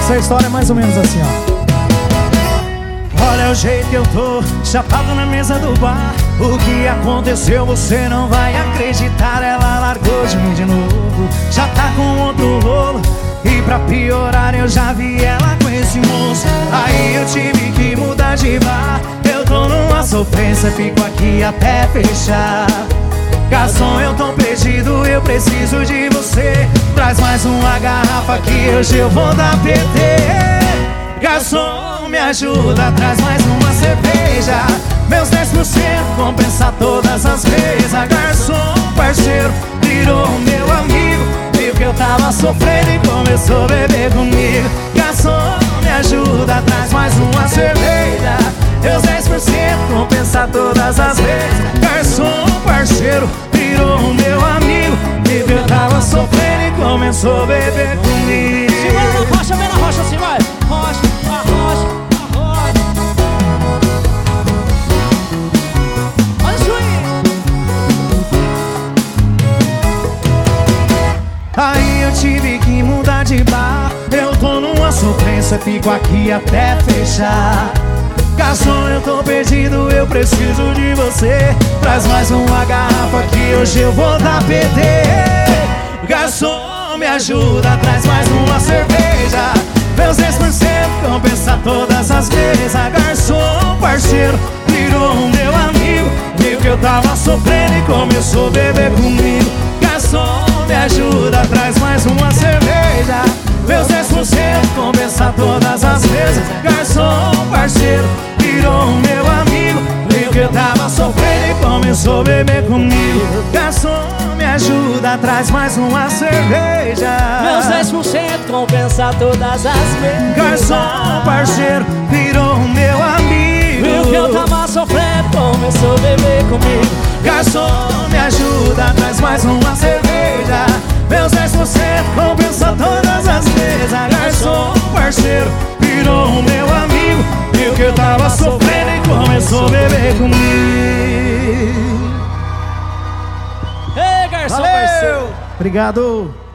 Essa história é mais ou menos assim, ó. Olha o jeito que eu tô, chapado na mesa do bar. O que aconteceu você não vai acreditar. Ela largou de mim de novo, já tá com outro rolo. E pra piorar eu já vi ela com esse moço. Aí eu tive que mudar de bar. Eu tô numa sofrência, fico aqui até fechar. Garçom, eu tô perdido, eu preciso de você. Traz mais uma garrafa que hoje eu vou dar PT. Garçom, me ajuda, traz mais uma cerveja. Meus 10% compensa todas as vezes. Garçom, parceiro, virou meu amigo. Viu que eu tava sofrendo e começou a beber comigo. Garçom, me ajuda, traz mais uma cerveja. Meus 10% compensa todas as vezes. Garçom, parceiro, virou meu amigo. Viu que eu tava sofrendo e começou a beber comigo. Segura na rocha, vem na rocha assim, vai. Rocha, a rocha, a rocha. Olha isso aí. Aí eu tive que mudar de bar. Eu tô numa sofrência, fico aqui até fechar. Garçom, eu tô perdido, eu preciso de você. Traz mais uma garrafa que hoje eu vou dar PT. Garçom, me ajuda, traz mais uma cerveja. Meus 10% compensa todas as vezes. Garçom, parceiro, virou meu amigo. Viu que eu tava sofrendo e começou a beber comigo. Garçom, me ajuda, traz mais uma cerveja. Meus 10% compensa todas as vezes. Garçom, parceiro, virou meu amigo. Viu que eu tava sofrendo e começou a beber comigo. Garçom, me ajuda, traz mais uma cerveja. Meus 10% compensa todas as vezes. Garçom, parceiro, virou meu amigo. Viu que eu tava sofrendo, começou a beber comigo. Garçom, me ajuda, traz mais uma cerveja. Meus 10% compensa todas as vezes. Garçom, parceiro, virou meu amigo. Viu que eu tava sofrendo e começou a beber comigo. Ei, garçom, Valeu! parceiro. Obrigado.